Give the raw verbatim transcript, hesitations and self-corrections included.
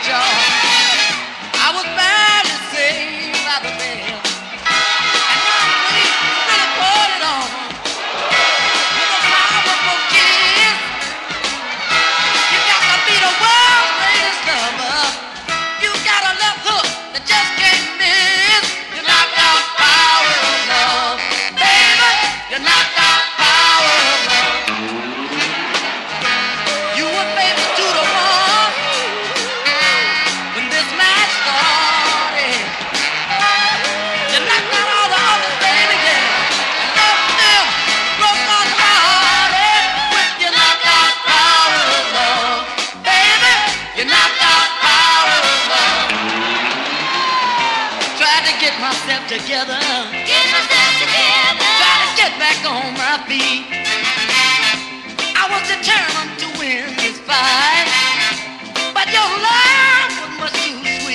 job. I was barely saved by the bell. And now we really put it on. With a powerful kiss. You got to be the world's greatest lover. You got a left hook that just can't miss. You knocked out power of love. Baby, you knocked out power of love. You were famous to the one when this match started. You knocked out all the others, baby, yeah. And left them broken hearted. With you knocked out power of love. Baby, you knocked out power of love. Tried to get myself together. Get myself together. Tried to get back on my feet. I was determined to win this fight, but your love